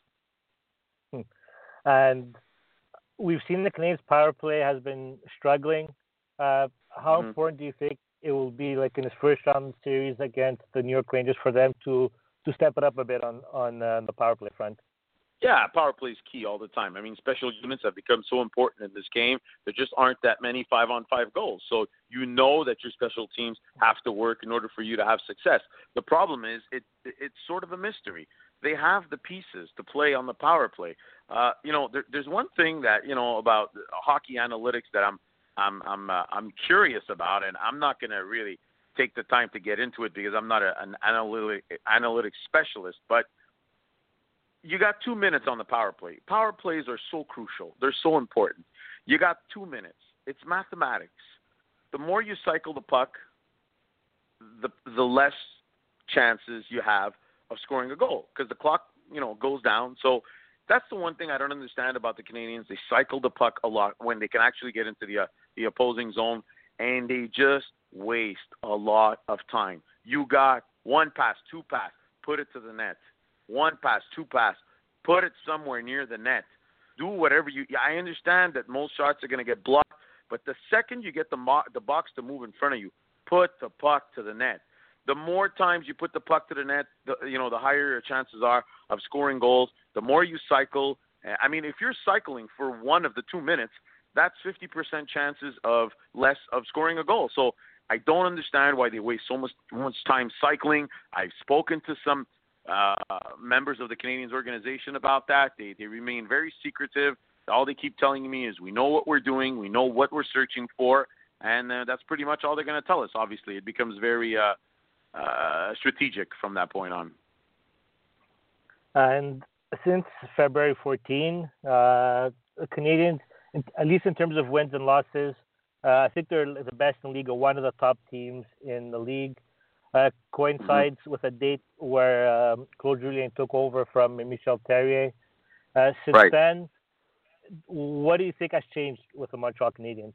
D: And we've seen the Canadiens' power play has been struggling. Uh, how mm-hmm. important do you think it will be, like in this first round series against the New York Rangers, for them to, to step it up a bit on on uh, the power play front?
H: Yeah, power play is key all the time. I mean, special units have become so important in this game. There just aren't that many five-on-five goals. So you know that your special teams have to work in order for you to have success. The problem is it it's sort of a mystery. They have the pieces to play on the power play. Uh, you know, there, there's one thing that, you know, about hockey analytics that I'm I'm I'm uh, I'm curious about, and I'm not going to really take the time to get into it because I'm not a, an analytic analytics specialist, but you got two minutes on the power play. Power plays are so crucial. They're so important. You got two minutes. It's mathematics. The more you cycle the puck, the the less chances you have of scoring a goal because the clock, you know, goes down. So that's the one thing I don't understand about the Canadians. They cycle the puck a lot when they can actually get into the uh, the opposing zone, and they just waste a lot of time. You got one pass, two pass, put it to the net. One pass, two pass, put it somewhere near the net. Do whatever you – I understand that most shots are going to get blocked, but the second you get the mo- the box to move in front of you, put the puck to the net. The more times you put the puck to the net, the, you know, the higher your chances are of scoring goals. The more you cycle – I mean, if you're cycling for one of the two minutes, that's fifty percent chances of less of scoring a goal. So I don't understand why they waste so much, much time cycling. I've spoken to some – Uh, members of the Canadiens organization about that. They they remain very secretive. All they keep telling me is we know what we're doing, we know what we're searching for, and uh, that's pretty much all they're going to tell us. Obviously, it becomes very uh, uh, strategic from that point on.
D: And since February fourteenth, uh, the Canadiens, at least in terms of wins and losses, uh, I think they're the best in the league, or one of the top teams in the league. Uh, coincides mm-hmm. with a date where um, Claude Julien took over from Michel Therrien. Uh, since
H: right.
D: then, what do you think has changed with the Montreal Canadiens?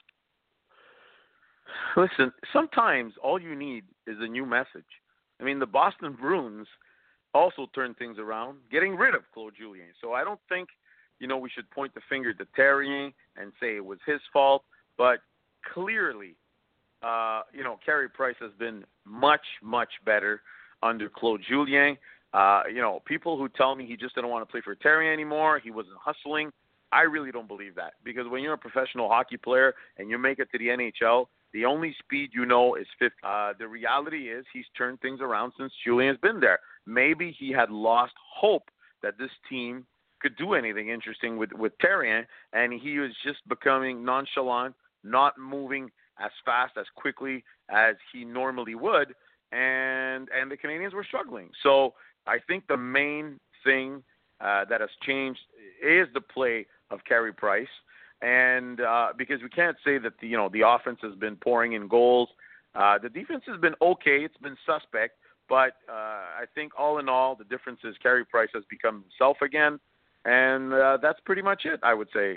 H: Listen, sometimes all you need is a new message. I mean, the Boston Bruins also turned things around, getting rid of Claude Julien. So I don't think, you know, we should point the finger to Therrien and say it was his fault, but clearly, Uh, you know, Carey Price has been much, much better under Claude Julien. Uh, you know, people who tell me he just didn't want to play for Therrien anymore, he wasn't hustling, I really don't believe that. Because when you're a professional hockey player and you make it to the N H L, the only speed you know is fifty. Uh, the reality is he's turned things around since Julien's been there. Maybe he had lost hope that this team could do anything interesting with, with Therrien, and he was just becoming nonchalant, not moving as fast, as quickly as he normally would, and and the Canadiens were struggling. So I think the main thing uh, that has changed is the play of Carey Price, and uh, because we can't say that the, you know the offense has been pouring in goals. Uh, the defense has been okay; it's been suspect, but uh, I think all in all, the difference is Carey Price has become himself again, and uh, that's pretty much it, I would say.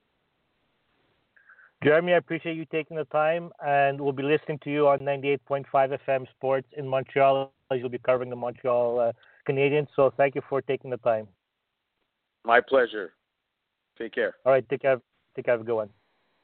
D: Jeremy, I appreciate you taking the time, and we'll be listening to you on ninety-eight point five F M Sports in Montreal as you'll be covering the Montreal uh, Canadiens. So thank you for taking the time.
H: My pleasure. Take care.
D: All right, take care. Take care. Have a good one.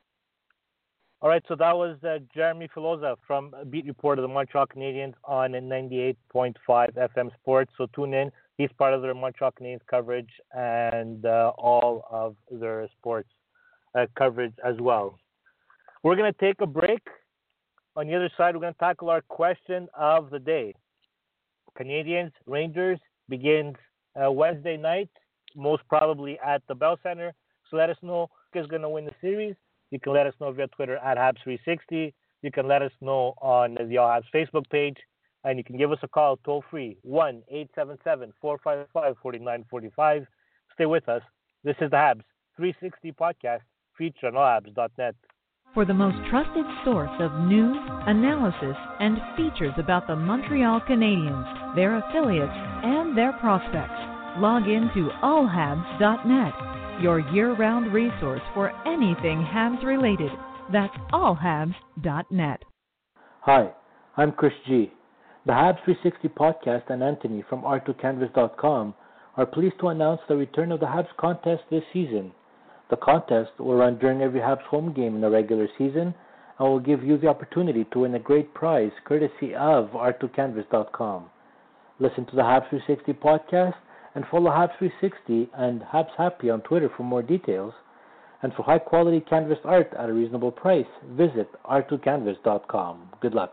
D: All right, so that was uh, Jeremy Filosa from Beat Report of the Montreal Canadiens on ninety-eight point five F M Sports. So tune in. He's part of their Montreal Canadiens coverage and uh, all of their sports uh, coverage as well. We're going to take a break. On the other side, we're going to tackle our question of the day. Canadiens Rangers begins uh, Wednesday night, most probably at the Bell Center. So let us know who is going to win the series. You can let us know via Twitter at Habs three sixty. You can let us know on the All Habs Facebook page. And you can give us a call toll free, one eight seven seven, four five five, four nine four five. Stay with us. This is the Habs three sixty podcast featured on all habs dot net.
A: For the most trusted source of news, analysis, and features about the Montreal Canadiens, their affiliates, and their prospects, log in to all habs dot net, your year-round resource for anything Habs related. That's all habs dot net.
J: Hi, I'm Chris G. The Habs three sixty podcast and Anthony from R two Canvas dot com are pleased to announce the return of the Habs contest this season. The contest will run during every Habs home game in the regular season and will give you the opportunity to win a great prize courtesy of R two Canvas dot com. Listen to the Habs three sixty podcast and follow Habs three sixty and Habs Happy on Twitter for more details. And for high-quality canvas art at a reasonable price, visit R two Canvas dot com. Good luck.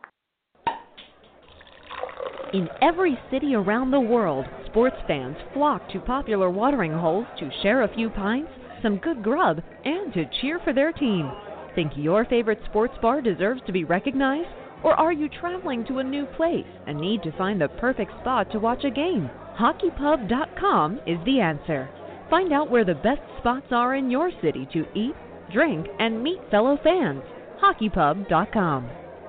A: In every city around the world, sports fans flock to popular watering holes to share a few pints, some good grub, and to cheer for their team. Think your favorite sports bar deserves to be recognized? Or are you traveling to a new place and need to find the perfect spot to watch a game? hockey pub dot com is the answer. Find out where the best spots are in your city to eat, drink, and meet fellow fans. hockey pub dot com.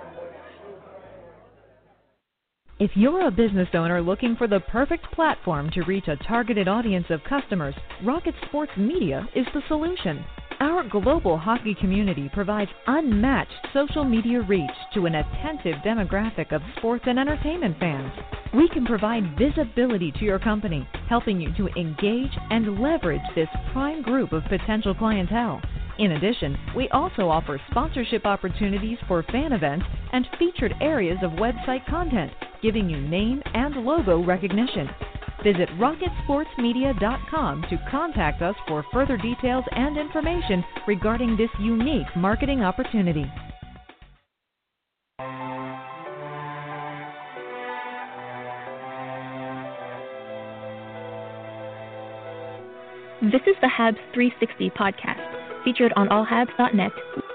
A: If you're a business owner looking for the perfect platform to reach a targeted audience of customers, Rocket Sports Media is the solution. Our global hockey community provides unmatched social media reach to an attentive demographic of sports and entertainment fans. We can provide visibility to your company, helping you to engage and leverage this prime group of potential clientele. In addition, we also offer sponsorship opportunities for fan events and featured areas of website content, giving you name and logo recognition. Visit rocket sports media dot com to contact us for further details and information regarding this unique marketing opportunity.
C: This is the Habs three sixty podcast, featured on all habs dot net.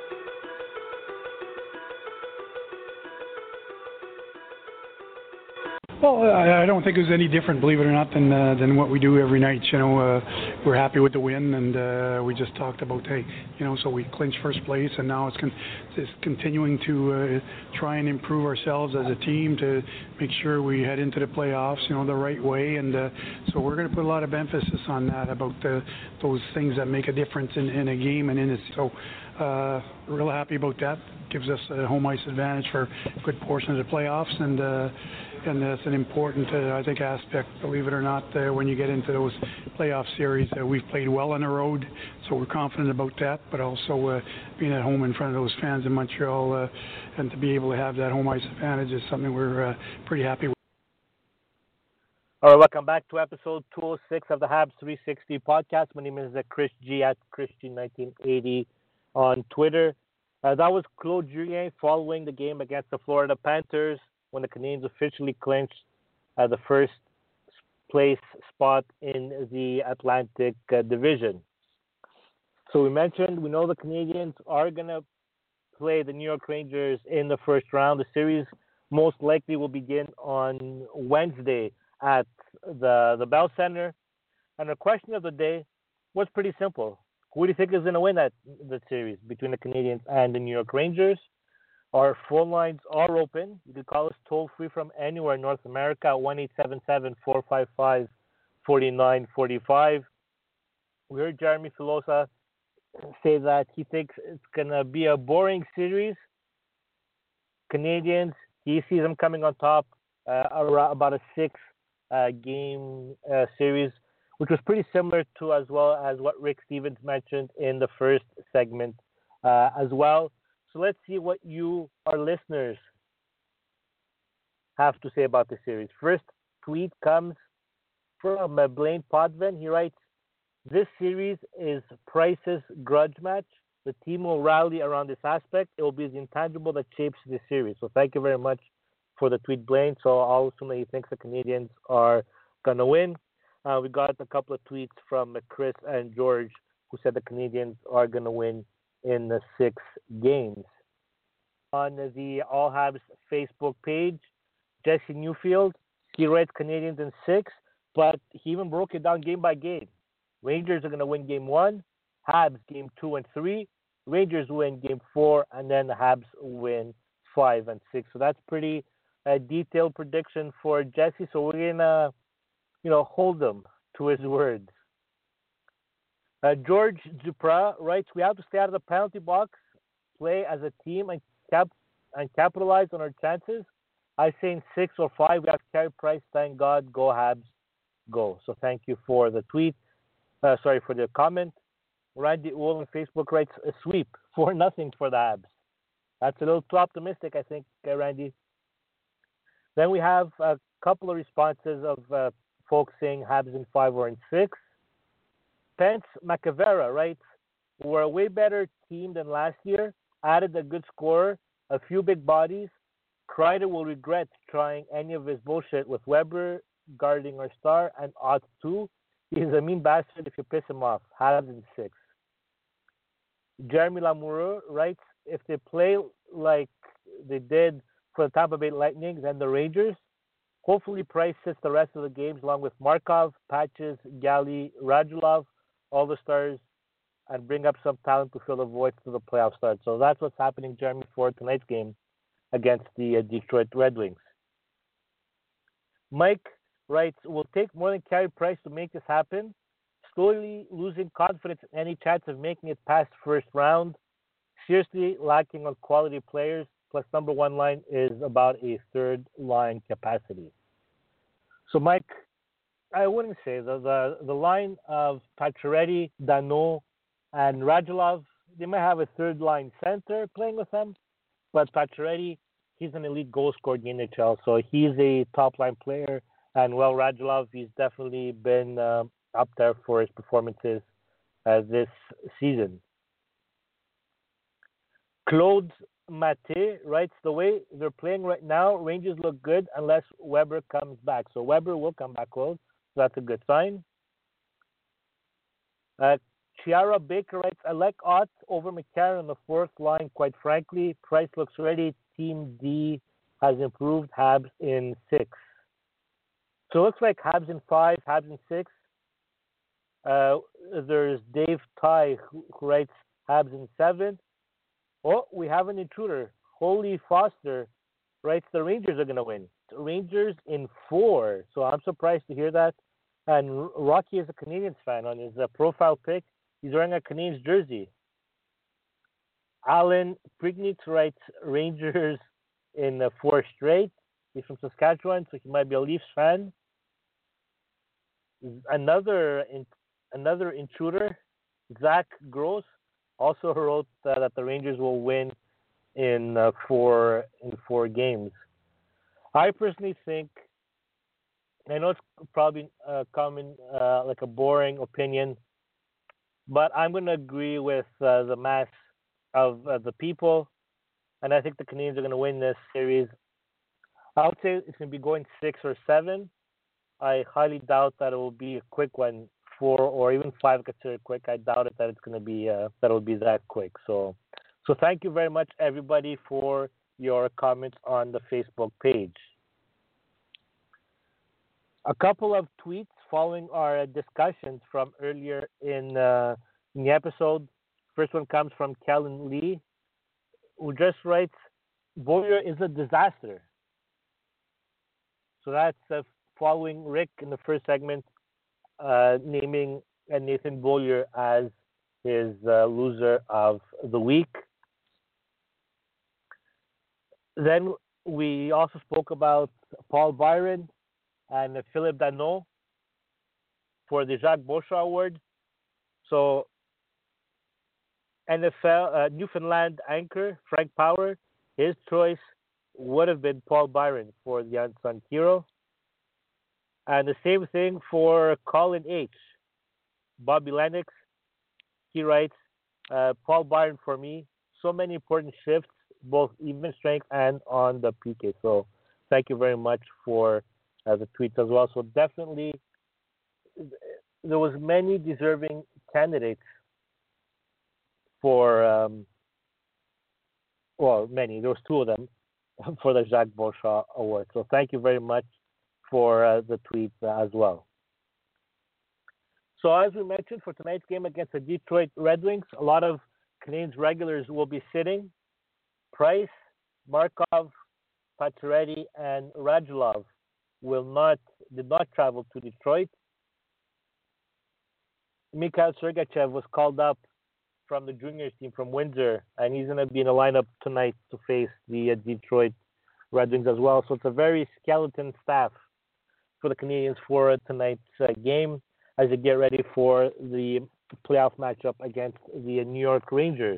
G: Well, I, I don't think it was any different, believe it or not, than uh, than what we do every night. You know, uh, we're happy with the win, and uh, we just talked about, hey, you know, so we clinched first place, and now it's, con- it's continuing to uh, try and improve ourselves as a team to make sure we head into the playoffs, you know, the right way, and uh, so we're going to put a lot of emphasis on that, about the, those things that make a difference in, in a game and in it. So, uh, real happy about that. Gives us a home ice advantage for a good portion of the playoffs, and uh, and that's an important, uh, I think, aspect, believe it or not, uh, when you get into those playoff series. Uh, we've played well on the road, so we're confident about that, but also uh, being at home in front of those fans in Montreal uh, and to be able to have that home ice advantage is something we're uh, pretty happy with.
D: All right, welcome back to episode two oh six of the Habs three sixty podcast. My name is uh, Chris G at Chris G nineteen eighty on Twitter. Uh, that was Claude Julien following the game against the Florida Panthers when the Canadiens officially clinched uh, the first place spot in the Atlantic uh, Division. So we mentioned, we know the Canadiens are going to play the New York Rangers in the first round. The series most likely will begin on Wednesday at the, the Bell Center. And the question of the day was pretty simple. Who do you think is going to win that the series between the Canadiens and the New York Rangers? Our phone lines are open. You can call us toll free from anywhere in North America at one eight seven seven, four five five, four nine four five. We heard Jeremy Filosa say that he thinks it's going to be a boring series. Canadiens, he sees them coming on top uh, around about a six uh, game uh, series, which was pretty similar to as well as what Rick Stevens mentioned in the first segment uh, as well. So let's see what you, our listeners, have to say about the series. First tweet comes from uh, Blaine Potvin. He writes, "This series is Price's grudge match. The team will rally around this aspect. It will be the intangible that shapes the series." So thank you very much for the tweet, Blaine. So I'll assume that he thinks the Canadiens are going to win. Uh, we got a couple of tweets from Chris and George who said the Canadiens are going to win in the six games. On the All Habs Facebook page, Jesse Newfield, he writes Canadiens in six, but he even broke it down game by game. Rangers are going to win game one, Habs game two and three, Rangers win game four, and then the Habs win five and six. So that's pretty uh, detailed prediction for Jesse. So we're going to you know, hold him to his words. Uh, George Duprat writes, "We have to stay out of the penalty box, play as a team, and cap and capitalize on our chances. I say in six or five, we have to carry Price. Thank God. Go Habs, go." So thank you for the tweet. Uh, sorry for the comment. Randy Owl on Facebook writes, "A sweep, four nothing for the Habs." That's a little too optimistic, I think, uh, Randy. Then we have a couple of responses of uh, folks saying Habs in five or in six. Pence Macavera writes, "We're a way better team than last year. Added a good scorer, a few big bodies. Kreider will regret trying any of his bullshit with Weber guarding our star and Ott too. He's a mean bastard if you piss him off. Habs in six." Jeremy Lamoureux writes, "If they play like they did for the Tampa Bay Lightning and the Rangers, hopefully Price sits the rest of the games along with Markov, Patches, Galley, Radulov, all the stars, and bring up some talent to fill the voids to the playoff start." So that's what's happening, Jeremy, for tonight's game against the uh, Detroit Red Wings. Mike writes, "Will take more than Carey Price to make this happen. slowly losing confidence in any chance of making it past first round. Seriously lacking on quality players. Plus, number one line is about a third line capacity. So, Mike, I wouldn't say the the, the line of Pacioretty, Danault, and Radulov. They might have a third line center playing with them, but Pacioretty, he's an elite goal scorer in the N H L, so he's a top line player. And well, Radulov, he's definitely been uh, up there for his performances uh, this season. Claude Maté writes, the way they're playing right now, Rangers look good unless Weber comes back. So Weber will come back, Claude. So that's a good sign. Uh, Chiara Baker writes, I like Ott over McCarron on the fourth line, quite frankly. Price looks ready. Team D has improved. Habs in six. So it looks like Habs in five, Habs in six. Uh, there's Dave Ty who, who writes Habs in seven. Oh, we have an intruder. Holy Foster writes the Rangers are going to win. The Rangers in four. So I'm surprised to hear that. And Rocky is a Canadiens fan. On his uh, profile pic, he's wearing a Canadiens jersey. Alan Prignitz writes Rangers in uh, four straight. He's from Saskatchewan, so he might be a Leafs fan. Another in, another intruder, Zach Gross, also wrote uh, that the Rangers will win in uh, four in four games. I personally think, I know it's probably uh, common uh, like a boring opinion, but I'm going to agree with uh, the mass of uh, the people, and I think the Canadiens are going to win this series. I would say it's going to be going six or seven. I highly doubt that it will be a quick one. Four or even five considered quick. I doubt it that it's going to be uh, that it will be that quick. So, so thank you very much, everybody, for your comments on the Facebook page. A couple of tweets following our discussions from earlier in, uh, in the episode. First one comes from Kellen Lee, who just writes, Beaulieu is a disaster. So that's uh, following Rick in the first segment, uh, naming uh, Nathan Beaulieu as his uh, loser of the week. Then we also spoke about Paul Byron and uh, Philip Danault for the Jacques Beauchamp Award. So N F L, uh, Newfoundland anchor Frank Power, his choice would have been Paul Byron for the unsung hero. And the same thing for Colin H. Bobby Lennox, he writes, uh, Paul Byron for me, so many important shifts, both even strength and on the P K. So thank you very much for uh, the tweets as well. So definitely, there was many deserving candidates for, um, well, many. There was two of them for the Jacques Beauchamp Award. So thank you very much for uh, the tweets uh, as well. So as we mentioned, for tonight's game against the Detroit Red Wings, a lot of Canadiens regulars will be sitting. Price, Markov, Pacioretty, and Radulov will not did not travel to Detroit. Mikhail Sergachev was called up from the juniors team from Windsor, and he's going to be in the lineup tonight to face the uh, Detroit Red Wings as well. So it's a very skeleton staff for the Canadiens for tonight's uh, game as they get ready for the playoff matchup against the New York Rangers.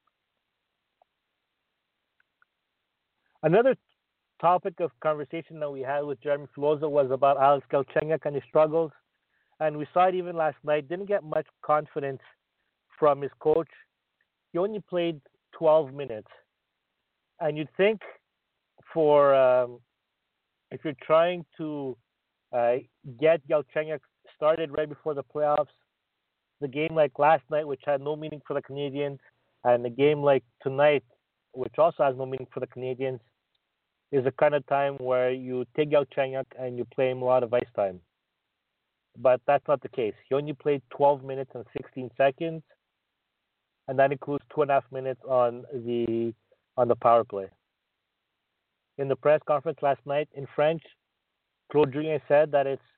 D: Another topic of conversation that we had with Jeremy Filosa was about Alex Galchenyuk and his struggles, and we saw it even last night. Didn't get much confidence from his coach. He only played twelve minutes, and you'd think for um, if you're trying to uh, get Galchenyuk started right before the playoffs, the game like last night, which had no meaning for the Canadiens, and the game like tonight, which also has no meaning for the Canadiens, is the kind of time where you take Galchenyuk and you play him a lot of ice time. But that's not the case. He only played twelve minutes and sixteen seconds, and that includes two and a half minutes on the on the power play. In the press conference last night in French, Claude Julien said that it's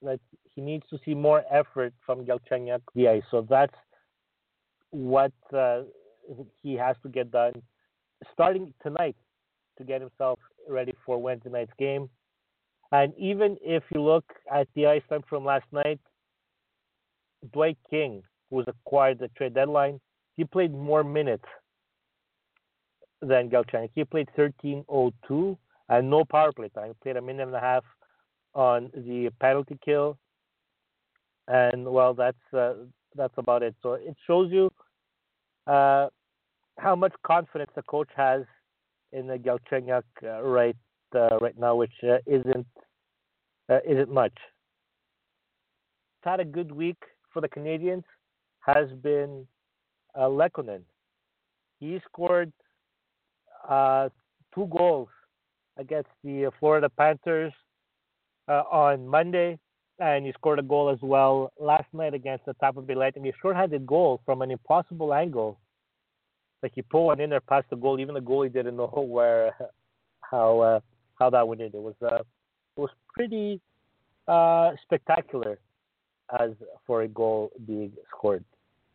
D: that he needs to see more effort from Galchenyuk the ice. So that's what uh, he has to get done starting tonight to get himself ready for Wednesday night's game. And even if you look at the ice time from last night, Dwight King, who was acquired at the trade deadline, he played more minutes than Galchenyuk. He played thirteen oh two and no power play time. He played a minute and a half on the penalty kill, and well, that's uh, that's about it. So it shows you uh, how much confidence the coach has in the Galchenyuk uh, right uh, right now, which uh, isn't uh, isn't much. Had a good week for the Canadians has been uh, Lekkonen. He scored uh, two goals against the Florida Panthers uh, on Monday, and he scored a goal as well last night against the Tampa Bay Lightning. A short-handed goal from an impossible angle. Like he pulled one in there past the goal. Even the goalie didn't know where how uh, how that went in. It was uh, it was pretty uh, spectacular as for a goal being scored.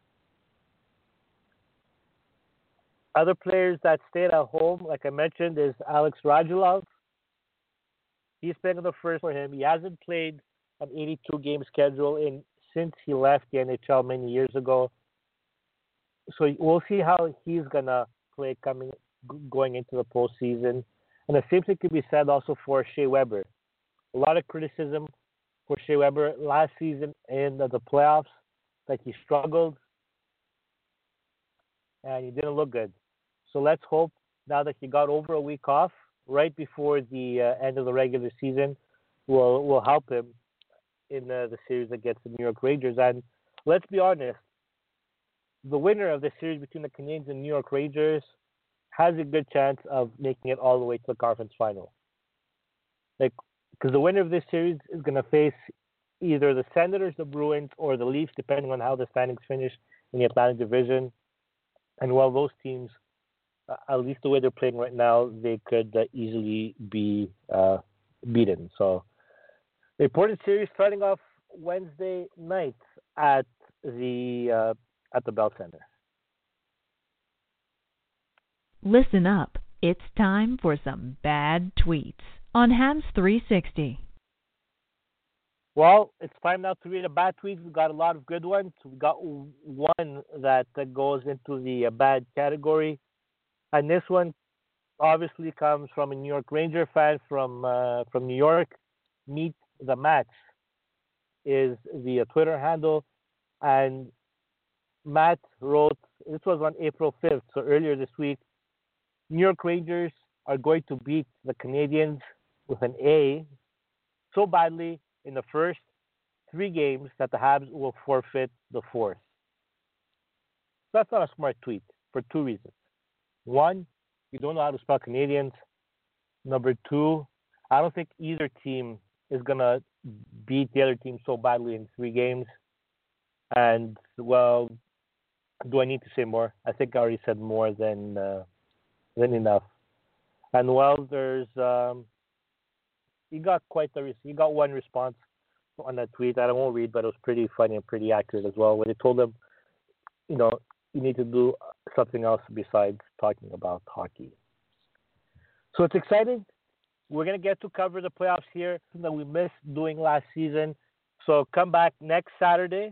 D: Other players that stayed at home, like I mentioned, is Alex Radulov. He's playing the first for him. He hasn't played an eighty-two game schedule in since he left the N H L many years ago. So we'll see how he's gonna play coming going into the postseason. And the same thing could be said also for Shea Weber. A lot of criticism for Shea Weber last season in the playoffs, that he struggled and he didn't look good. So let's hope now that he got over a week off right before the uh, end of the regular season will will help him in uh, the series against the New York Rangers. And let's be honest, the winner of the series between the Canadiens and New York Rangers has a good chance of making it all the way to the conference final. Like, because the winner of this series is going to face either the Senators, the Bruins, or the Leafs, depending on how the standings finish in the Atlantic Division. And while those teams, uh, at least the way they're playing right now, they could uh, easily be uh, beaten. So, the important series starting off Wednesday night at the uh, at the Bell Center.
A: Listen up. It's time for some bad tweets on Habs three sixty.
D: Well, it's time now to read a bad tweet. We've got a lot of good ones. We've got one that uh, goes into the uh, bad category. And this one obviously comes from a New York Ranger fan from uh, from New York. Meet the Match is the uh, Twitter handle. And Matt wrote, this was on April fifth, so earlier this week, New York Rangers are going to beat the Canadiens with an A so badly in the first three games that the Habs will forfeit the fourth. That's not a smart tweet for two reasons. One, you don't know how to spell Canadians. Number two, I don't think either team is going to beat the other team so badly in three games. And, well, do I need to say more? I think I already said more than uh, than enough. And, well, there's... Um, He got quite the he got one response on that tweet that I won't read, but it was pretty funny and pretty accurate as well. Where they told him, you know, you need to do something else besides talking about hockey. So it's exciting. We're gonna get to cover the playoffs here that we missed doing last season. So come back next Saturday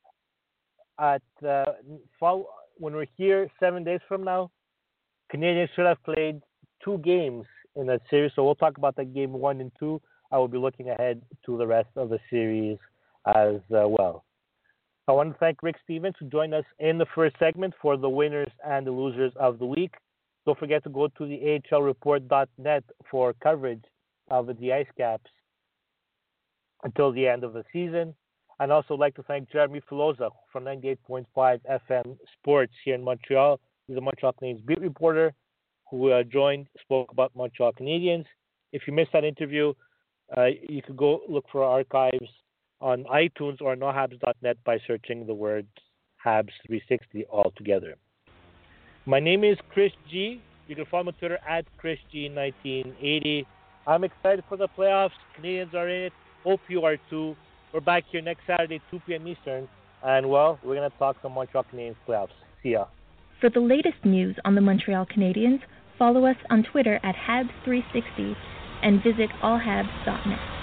D: at uh, fall, when we're here seven days from now. Canadians should have played two games in that series, so we'll talk about that game one and two. I will be looking ahead to the rest of the series as uh, well. I want to thank Rick Stevens, who joined us in the first segment for the winners and the losers of the week. Don't forget to go to the A H L report dot net for coverage of the Ice Caps until the end of the season. I'd also like to thank Jeremy Filosa from ninety-eight point five F M Sports here in Montreal. He's a Montreal Canadiens beat reporter who uh, joined, spoke about Montreal Canadiens. If you missed that interview, uh, you could go look for our archives on iTunes or no habs dot net by searching the words Habs three sixty all together. My name is Chris G. You can follow me on Twitter at Chris G nineteen eighty. I'm excited for the playoffs. Canadians are in it. Hope you are too. We're back here next Saturday, two p.m. Eastern. And, well, we're going to talk some Montreal Canadiens playoffs. See ya.
C: For the latest news on the Montreal Canadiens, follow us on Twitter at Habs three sixty and visit all habs dot net.